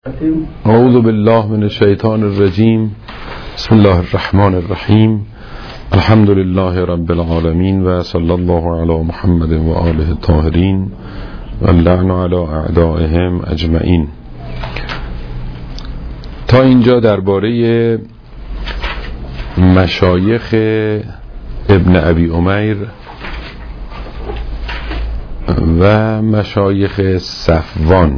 اعوذ بالله من الشیطان الرجیم. بسم الله الرحمن الرحیم. الحمد لله رب العالمین و صلی الله علی محمد و آله الطاهرین و اللعن علی اعدائهم اجمعین. تا اینجا درباره مشایخ ابن ابی امیر و مشایخ صفوان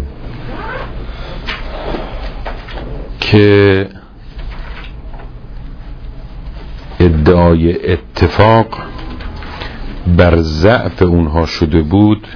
که ادعای اتفاق بر ضعف اونها شده بود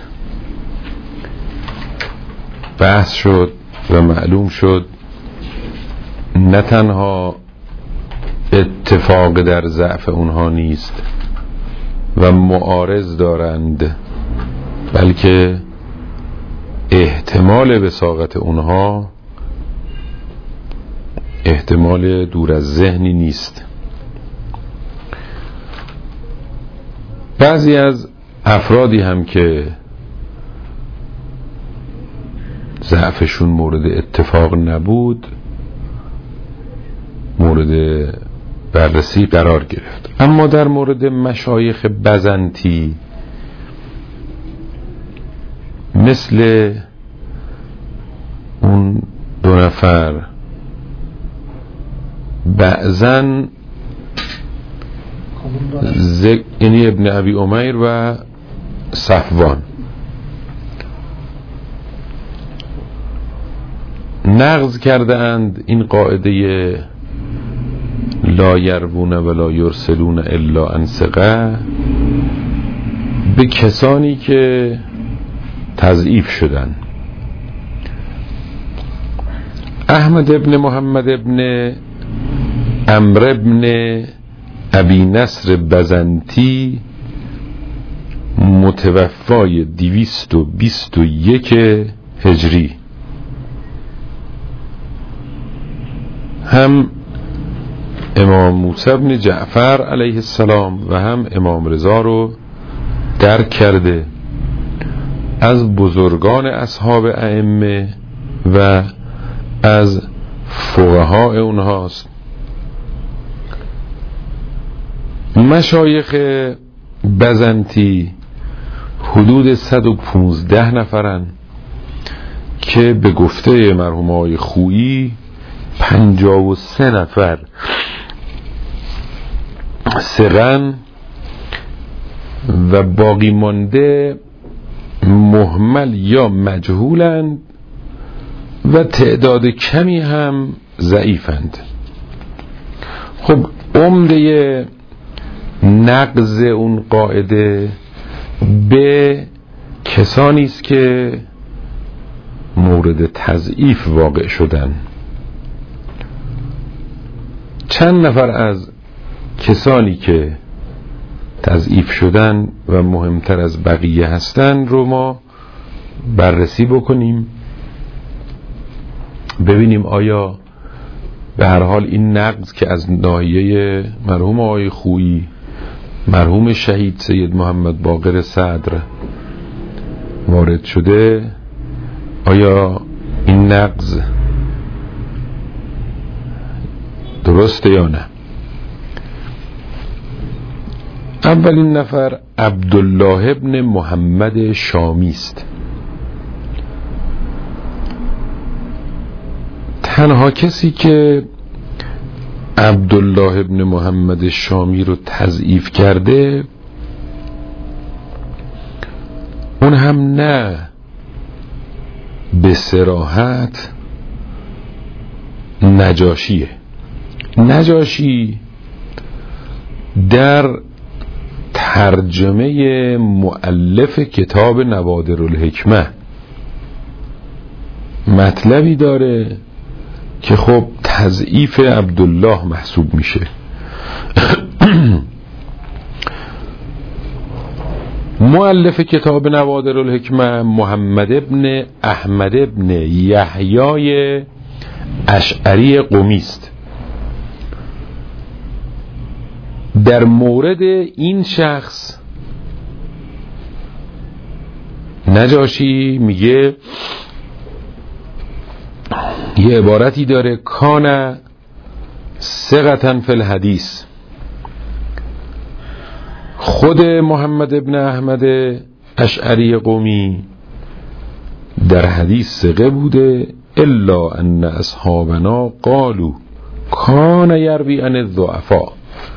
بحث شد و معلوم شد نه تنها اتفاق در ضعف اونها نیست و معارض دارند، بلکه احتمال وثاقت اونها احتمال دور از ذهنی نیست. بعضی از افرادی هم که ضعفشون مورد اتفاق نبود مورد بررسی قرار گرفت، اما در مورد مشایخ بزنطی مثل اون دو نفر بعضن یعنی ابن ابی امیر و صفوان نقض کرده اند این قاعده لا یروون ولا یرسلون الا عن ثقه به کسانی که تضعیف شدن. احمد ابن محمد ابن عمرو ابن ابی نصر بزنطی متوفای 221 هجری هم امام موسی بن جعفر علیه السلام و هم امام رضا رو درک کرده، از بزرگان اصحاب ائمه و از فقها اونهاست. مشایخ بزنطی حدود 115 نفرن که به گفته مرحوم آقای خویی 53 نفر ثقن و باقی مانده مهمل یا مجهولند و تعداد کمی هم ضعیفند. خب عمده نقض اون قاعده به کسانی است که مورد تضعیف واقع شدن. چند نفر از کسانی که تضعیف شدن و مهمتر از بقیه هستن رو ما بررسی بکنیم، ببینیم آیا به هر حال این نقض که از ناحیه مرحوم آقای خویی، مرحوم شهید سید محمد باقر صدر وارد شده، آیا این نقض درسته یا نه. اولین نفر عبدالله ابن محمد شامی است. تنها کسی که عبدالله ابن محمد شامی رو تضعیف کرده اون هم نه به صراحت نجاشیه. نجاشی در ترجمه مؤلف کتاب نوادر الحکمه مطلبی داره که خب تضعیف عبدالله محسوب میشه. مؤلف کتاب نوادر الحکمه محمد ابن احمد ابن یحیای اشعری قمی است. در مورد این شخص نجاشی میگه یه عبارتی داره کان ثقة فی الحدیث. خود محمد ابن احمد اشعری قمی در حدیث ثقه بوده، الا ان اصحابنا قالوا کان یروی عن الضعفاء.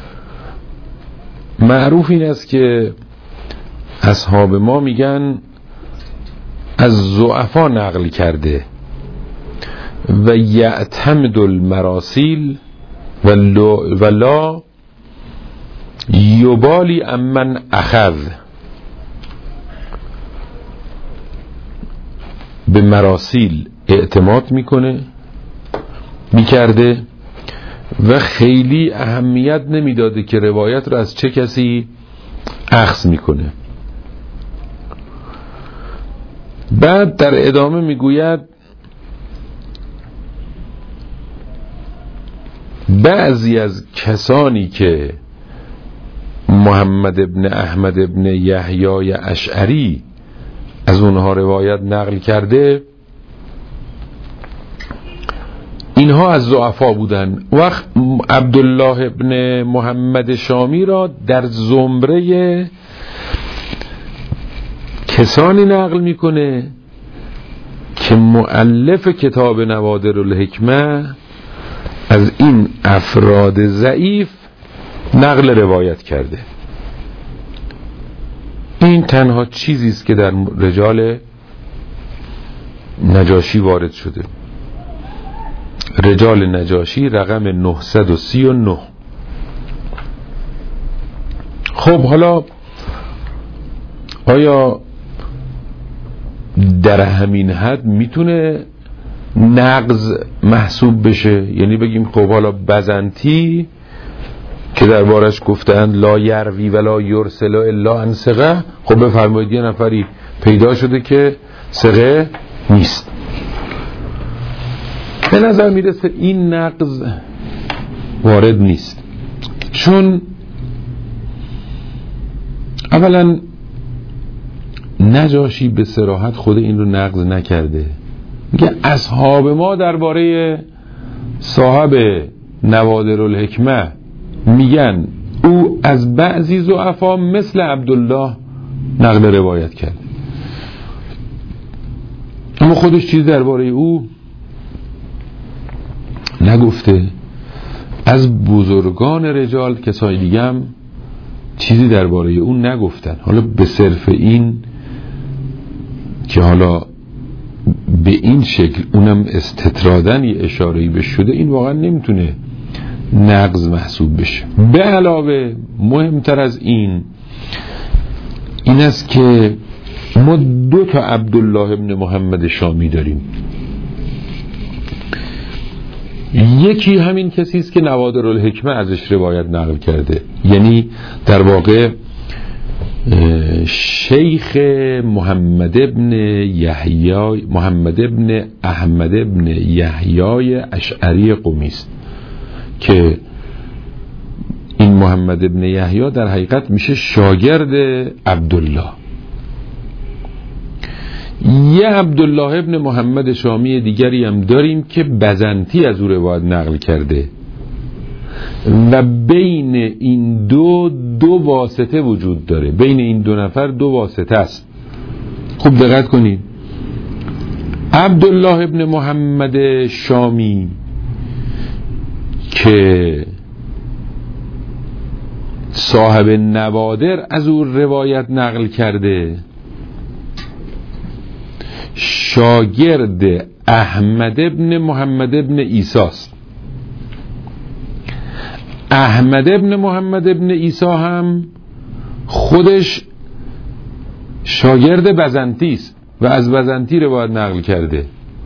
معروف این است که اصحاب ما میگن از ضعفا نقل کرده و یعتمد المراسیل و لا یبالی امن اخذ. به مراسیل اعتماد میکرده و خیلی اهمیت نمیداده که روایت رو از چه کسی اخذ میکنه. بعد در ادامه میگوید بعضی از کسانی که محمد ابن احمد ابن یحیی اشعری از اونها روایت نقل کرده، اینها از ضعفا بودن. وقت عبدالله ابن محمد شامی را در زمره کسانی نقل میکنه که مؤلف کتاب نوادر الحکمه از این افراد ضعیف نقل روایت کرده. این تنها چیزی است که در رجال نجاشی وارد شده. رجال نجاشی رقم 939. خب حالا آیا در همین حد میتونه نقض محسوب بشه؟ یعنی بگیم خب حالا بزنتی که دربارش گفتن لا یروی ولا یرسل الا عن ثقه، خب بفرمایید یه نفری پیدا شده که ثقه نیست. به نظر میرسه این نقض وارد نیست، چون اولا نجاشی به صراحت خود این رو نقض نکرده. میگه اصحاب ما درباره صاحب نوادر الحکمه میگن او از بعضی ضعفا مثل عبدالله نقل روایت کرد، اما خودش چیز درباره او نگفته. از بزرگان رجال کسای دیگه هم چیزی درباره او نگفتن. حالا به صرف این که حالا به این شکل اونم استطرادن یه اشاره‌ای به شده، این واقعا نمیتونه نقض محسوب بشه. به علاوه مهمتر از این است که ما 2 تا عبدالله ابن محمد شامی داریم. یکی همین کسی است که نوادر الحکمه ازش روایت نقل کرده، یعنی در واقع شیخ محمد ابن احمد ابن یحیی اشعری قمی است که این محمد ابن یحیی در حقیقت میشه شاگرد عبدالله. یه عبدالله ابن محمد شامی دیگری هم داریم که بزنتی از او روایت نقل کرده و بین این دو واسطه وجود داره. بین این 2 نفر 2 واسطه است. خوب دقت کنید. عبدالله ابن محمد شامی که صاحب نوادر از او روایت نقل کرده، شاگرد احمد ابن محمد ابن عیسی است. احمد ابن محمد ابن عیسی هم خودش شاگرد بزنتی است و از بزنتی روایت نقل کرده.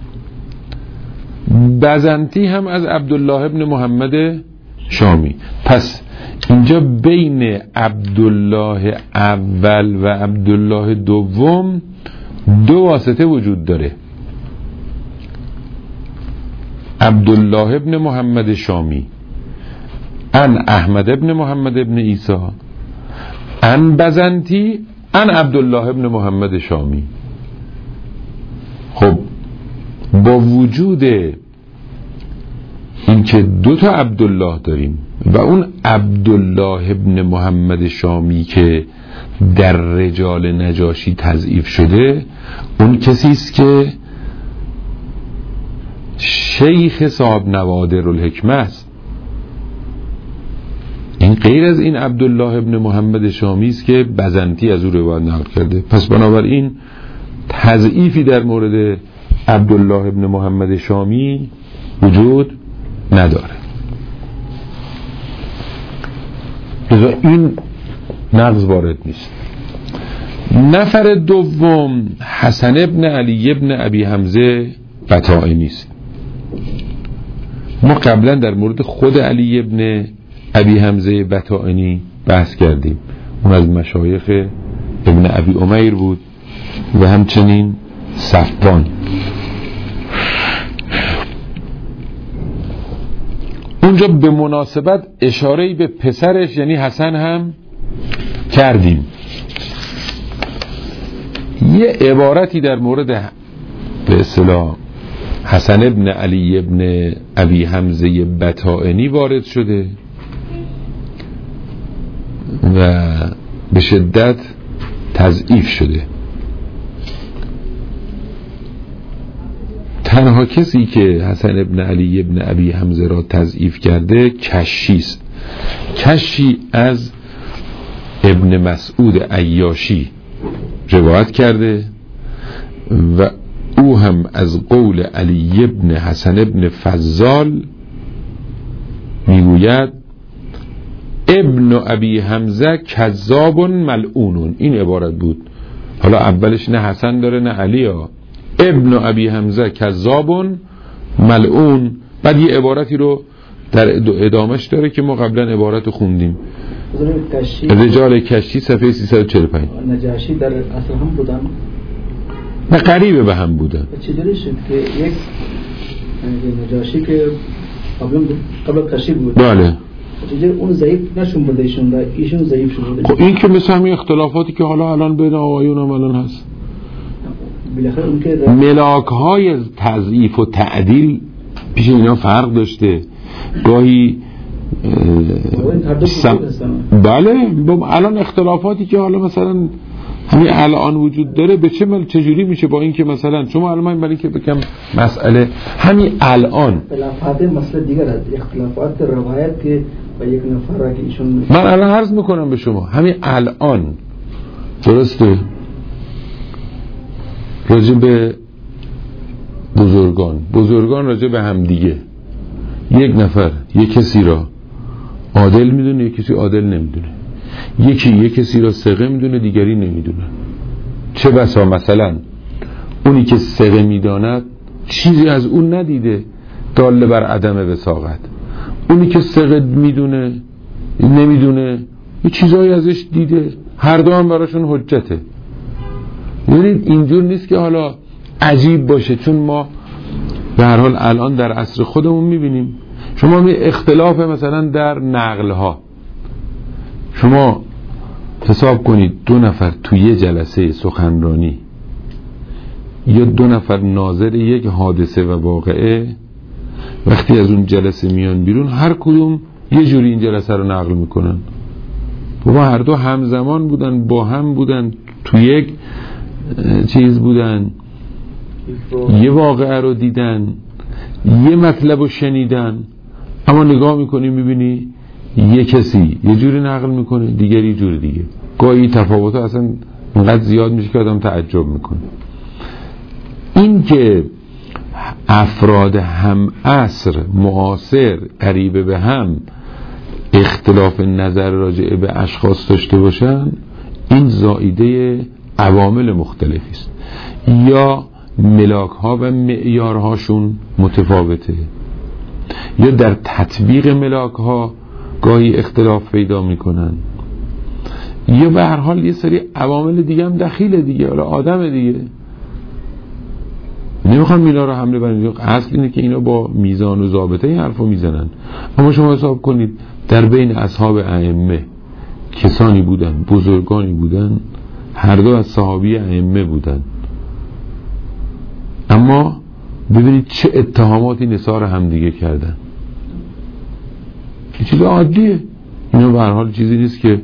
بزنتی هم از عبدالله ابن محمد شامی. پس اینجا بین عبدالله اول و عبدالله دوم 2 واسطه وجود داره. عبدالله ابن محمد شامی ان احمد ابن محمد ابن عیسی ان بزنتی ان عبدالله ابن محمد شامی. خب با وجود اینکه 2 تا عبدالله داریم و اون عبدالله ابن محمد شامی که در رجال نجاشی تضعیف شده، اون کسی است که شیخ صاحب نوادر الحکمه است. این غیر از این عبدالله ابن محمد شامی است که بزنطی از او روایت نقل کرده. پس بنابراین تضعیفی در مورد عبدالله ابن محمد شامی وجود نداره. لذا این نقض وارد نیست. نفر دوم حسن ابن علی ابن ابی حمزه بطائنی است. ما قبلا در مورد خود علی ابن ابی حمزه بطائنی بحث کردیم. اون از مشایخ ابن ابی امیر بود و همچنین صفوان. اونجا به مناسبت اشاره‌ای به پسرش یعنی حسن هم کردیم. یه عبارتی در مورد به اصطلاح حسن ابن علی ابن ابی حمزه بطائنی وارد شده و به شدت تضعیف شده. تنها کسی که حسن ابن علی ابن ابی حمزه را تضعیف کرده کشی است. کشی از ابن مسعود عیاشی روایت کرده و او هم از قول علی ابن حسن ابن فضال میگوید ابن ابی حمزه کذاب ملعون. این عبارت بود. حالا اولش نه حسن داره نه علی ها. ابن ابی حمزه کذاب ملعون. بعد یه عبارتی رو در ادامش داره که ما قبلا عبارت رو خوندیم. رجال کشی صفحه 345. نجاشی در اصل هم بودن نه قریبه به هم بودن. چجوری شد که یک نجاشی که قبل کشی بود، بله، چجوری اون ضعیف نشون بوده ایشون ضعیف شده؟ خب این که مثل همین اختلافاتی که حالا الان بین آقایون هم الان هست. بالاخره اون که ملاک‌های تضعیف و تعدیل پیش اینا فرق داشته. گاهی بله الان اختلافاتی که حالا مثلا همین الان وجود داره به چجوری میشه با این که مثلا شما الان برای که بگم مسئله همین الان اختلافات مسئله دیگر است، اختلافات روایت که با یک نفر که ایشون من الان عرض میکنم به شما همین الان درسته راجع به بزرگان راجع به هم دیگه یک نفر یک کسی را عادل میدونه یک کسی عادل نمیدونه، یک کسی را ثقه میدونه دیگری نمیدونه. چه بسا مثلا اونی که ثقه میداند چیزی از اون ندیده دال بر عدم وثاقت، اونی که ثقه میدونه نمیدونه یه چیزایی ازش دیده، هر دو هم براشون حجته. یعنی اینجور نیست که حالا عجیب باشه، چون ما به هر حال الان در عصر خودمون میبینیم شما می اختلاف مثلا در نقل ها، شما حساب کنید 2 نفر توی یه جلسه سخنرانی یا 2 نفر ناظر یک حادثه و واقعه وقتی از اون جلسه میان بیرون هر کدوم یه جوری این جلسه رو نقل میکنن. بابا هر دو همزمان بودن، با هم بودن، توی یک چیز بودن، یه واقعه رو دیدن، یه مطلب رو شنیدن، اما نگاه میکنی میبینی یه کسی یه جوری نقل میکنه دیگری جوری دیگه. گاهی تفاوت‌ها اصلا انقدر زیاد میشه که آدم تعجب میکنه. این که افراد هم عصر معاصر قریبه به هم اختلاف نظر راجع به اشخاص داشته باشن، این زائیده عوامل مختلفی است. یا ملاک ها و معیارهاشون متفاوته، یا در تطبیق ملاک ها گاهی اختلاف پیدا میکنن، یا به هر حال یه سری عوامل دیگه هم دخیله دیگه، حالا آدم دیگه. نمیخوام اینا رو حمله بریم، اصل اینه که اینا با میزان و ضابطه این حرفو میزنن. اما شما حساب کنید در بین اصحاب ائمه کسانی بودن، بزرگانی بودن، هر دو از صحابی ائمه بودن، اما ببینید چه اتهاماتی نثار همدیگه کردن. این چیز عادیه، اینو به هر حال چیزی نیست که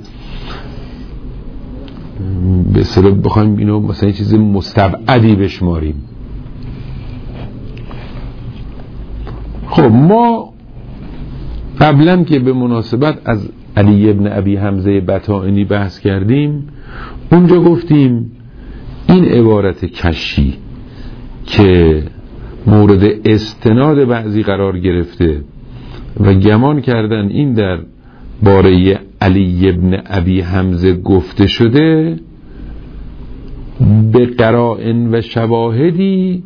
به اصطلاح بخوایم اینو مثلا یه چیز مستبعدی بشماریم. خب ما قبلا که به مناسبت از علی ابن ابی حمزه بطائنی بحث کردیم، اونجا گفتیم این عبارت کشی که مورد استناد بعضی قرار گرفته و گمان کردن این در باره علی ابن ابی حمزه گفته شده، به قرائن و شواهدی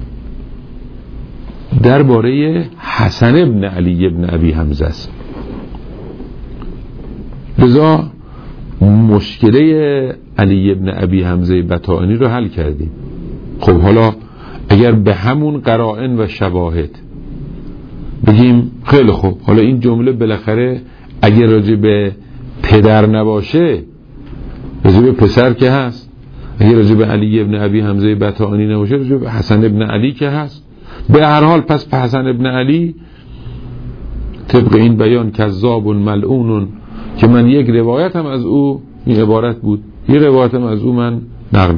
در باره حسن ابن علی ابن ابی حمزه است. لذا مشکله علی ابن ابی حمزه بطائنی رو حل کردیم. خب حالا اگر به همون قرائن و شواهد بگیم خیلی خوب، حالا این جمله بالاخره اگر راجع به پدر نباشه راجع به پسر که هست، اگر راجع به علی ابن ابی حمزه بطائنی نباشه راجع به حسن ابن علی که هست. به هر حال پس به حسن ابن علی طبق این بیان کذاب ملعون که من یک روایتم از او این عبارت بود، یک روایتم از او من نقل.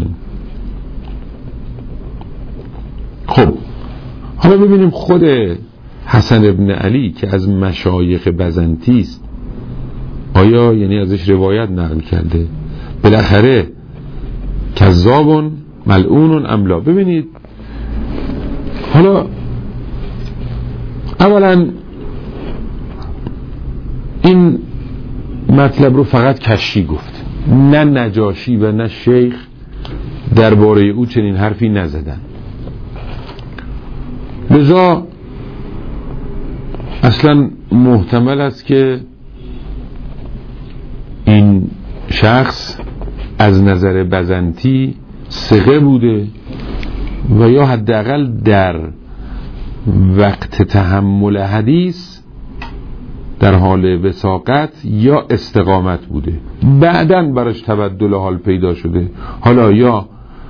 خب حالا ببینیم خود حسن ابن علی که از مشایخ بزنطی است، آیا یعنی ازش روایت نقل کرده بالاخره کذاب ملعون ام لا؟ ببینید حالا اولا این مطلب رو فقط کشی گفت، نه نجاشی و نه شیخ درباره او چنین حرفی نزدن. لذا اصلا محتمل است که این شخص از نظر بزنطی ثقه بوده و یا حداقل در وقت تحمل حدیث در حال وثاقت یا استقامت بوده، بعداً براش تبدل حال پیدا شده، حالا یا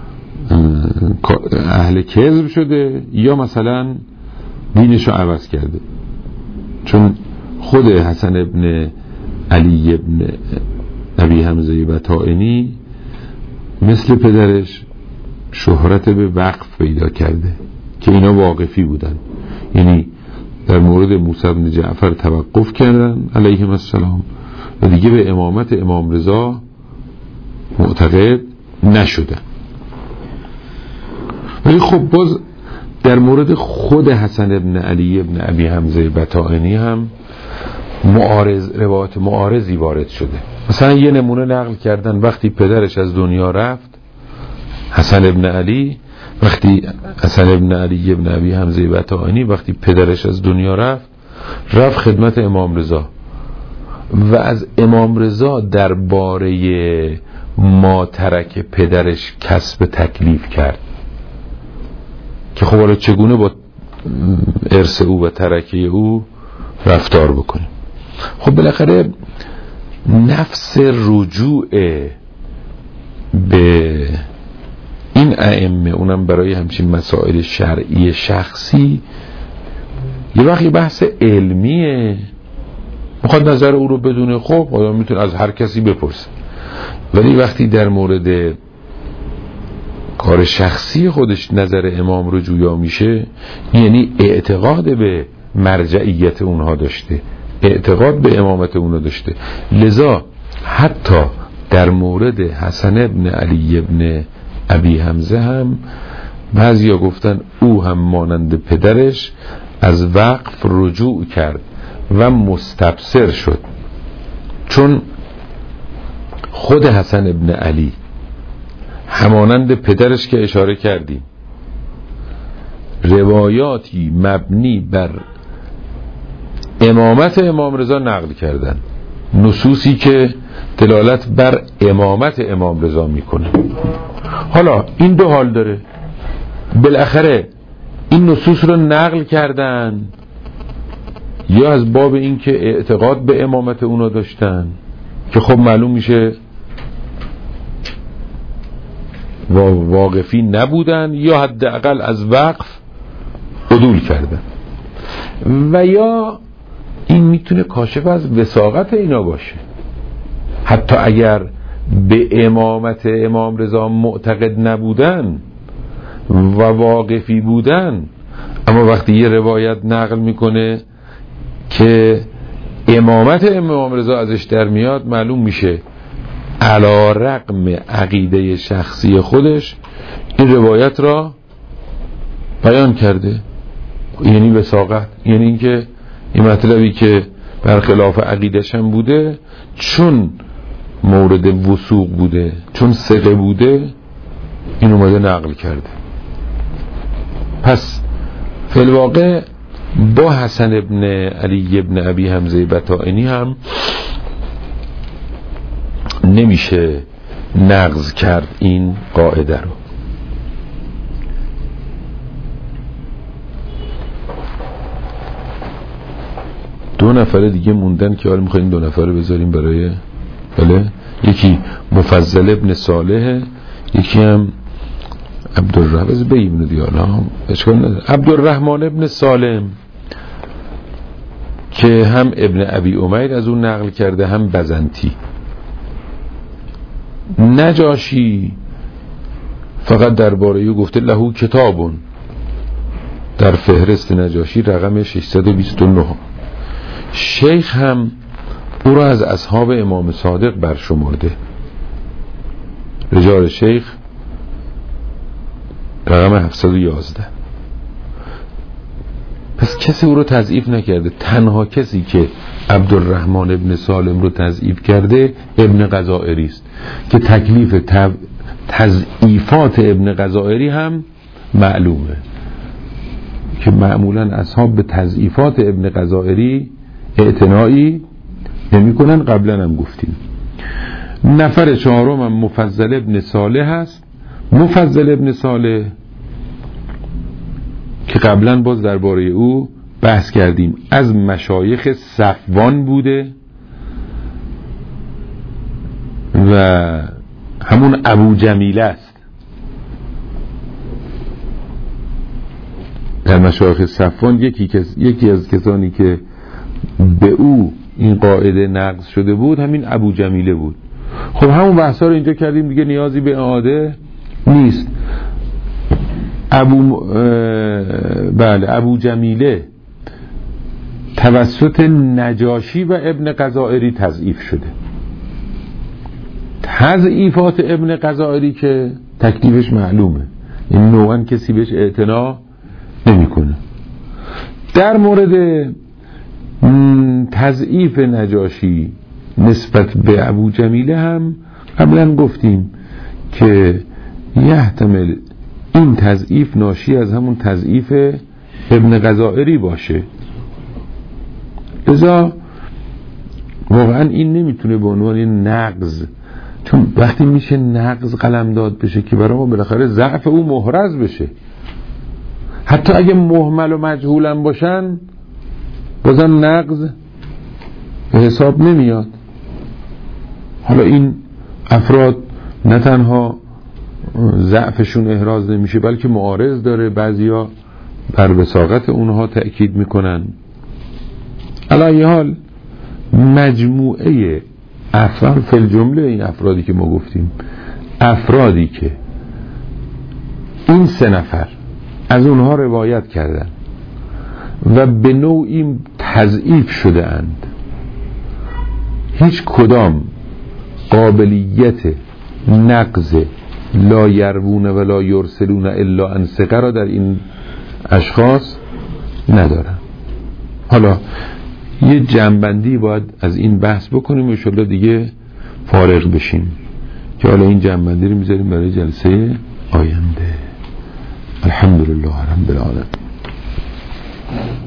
اهل کذب شده یا مثلا دینشو عوض کرده. چون خود حسن ابن علی ابن ابی حمزه بطائنی مثل پدرش شهرت به وقف پیدا کرده که اینا واقفی بودن، یعنی در مورد موسی بن جعفر توقف کردن علیهم السلام و دیگه به امامت امام رضا معتقد نشدن. ولی خب باز در مورد خود حسن ابن علی ابن ابی حمزه بطائنی هم روایت معارضی وارد شده. مثلا یه نمونه نقل کردن وقتی پدرش از دنیا رفت، حسن ابن علی ابن ابی حمزه بطائنی وقتی پدرش از دنیا رفت خدمت امام رضا و از امام رضا درباره ما ترک پدرش کسب تکلیف کرد که خب حالا چگونه با ارث او و ترکه او رفتار بکنیم. خب بالاخره نفس رجوع به این ائمه، اونم برای همچین مسائل شرعی شخصی، یه وقتی بحث علمیه، میخواد نظر او رو بدونه، خب آدم میتونه از هر کسی بپرسه. ولی وقتی در مورد کار شخصی خودش نظر امام رو جویا میشه، یعنی اعتقاد به مرجعیت اونها داشته، اعتقاد به امامت اونها داشته. لذا حتی در مورد حسن ابن علی ابن ابی حمزه هم بعضیا گفتن او هم مانند پدرش از وقف رجوع کرد و مستبصر شد، چون خود حسن ابن علی همانند پدرش که اشاره کردیم روایاتی مبنی بر امامت امام رضا نقل کردن، نصوصی که دلالت بر امامت امام رضا میکنه. حالا این دو حال داره، بالاخره این نصوص رو نقل کردن یا از باب این که اعتقاد به امامت اونا داشتن که خب معلوم میشه واقفی نبودن، یا حداقل از وقف عدول کردن. و یا این میتونه کاشف از وثاقت اینا باشه، حتی اگر به امامت امام رضا معتقد نبودن و واقفی بودن، اما وقتی یه روایت نقل میکنه که امامت امام رضا ازش در میاد، معلوم میشه علی رغم عقیده شخصی خودش این روایت را بیان کرده. یعنی وثاقت، یعنی اینکه این مطلبی که برخلاف عقیدش هم بوده، چون مورد وثوق بوده، چون ثقه بوده، این اومده نقل کرده. پس فی الواقع با حسن ابن علی ابن ابی حمزه بطائنی هم نمیشه نقض کرد این قاعده رو. دو نفر دیگه موندن که حالا میخواییم دو نفر بذاریم برای یکی مفضل ابن صالح، یکی هم عبدالرحمن ابن سالم که هم ابن ابی امیر از اون نقل کرده، هم بزنتی. نجاشی فقط درباره او گفته لهو کتابون، در فهرست نجاشی رقم 629. شیخ هم او را از اصحاب امام صادق برشمرده، رجال شیخ رقم 711. پس کسی او رو تضعیف نکرده. تنها کسی که عبدالرحمن ابن سالم رو تضعیف کرده ابن غزائری است که تکلیف تضعیفات ابن غزائری هم معلومه که معمولا اصحاب به تضعیفات ابن غزائری اعتنایی نمی کنن. قبلا هم گفتیم. نفر چهارم هم مفضل ابن صالح هست. مفضل ابن صالح که قبلا باز درباره او بحث کردیم، از مشایخ صفوان بوده و همون ابو جمیله است. در مشایخ صفوان یکی از کسانی که به او این قاعده نقض شده بود همین ابو جمیله بود. خب همون بحثا رو اینجا کردیم دیگه، نیازی به اعاده نیست. ابو جمیله توسط نجاشی و ابن غزائری تضعیف شده. تضعیفات ابن غزائری که تکلیفش معلومه، این نوعا کسی بهش اعتنا نمیکنه. در مورد تضعیف نجاشی نسبت به ابو جمیله هم قبلا گفتیم که یحتمل این تضعیف ناشی از همون تضعیف ابن غزائری باشه. لذا واقعا این نمیتونه به عنوان نقض، چون وقتی میشه نقض قلمداد بشه که برای ما بالاخره ضعف او محرز بشه. حتی اگه مهمل و مجهول هم باشن بازم نقض به حساب نمیاد. حالا این افراد نه تنها ضعفشون احراز نمیشه بلکه معارض داره، بعضیا بر وثاقت اونها تأکید میکنن. علی حال مجموعه افراد فی الجمله، این افرادی که ما گفتیم، افرادی که این سه نفر از اونها روایت کردن و به نوعی تضعیف شده اند، هیچ کدام قابلیت نقض لا یروون و لا یرسلون الا عن ثقه را در این اشخاص ندارن. حالا یه جنبندی باید از این بحث بکنیم و انشاءالله دیگه فارغ بشیم که حالا این جنبندی رو میذاریم برای جلسه آینده. الحمدلله رب العالمین.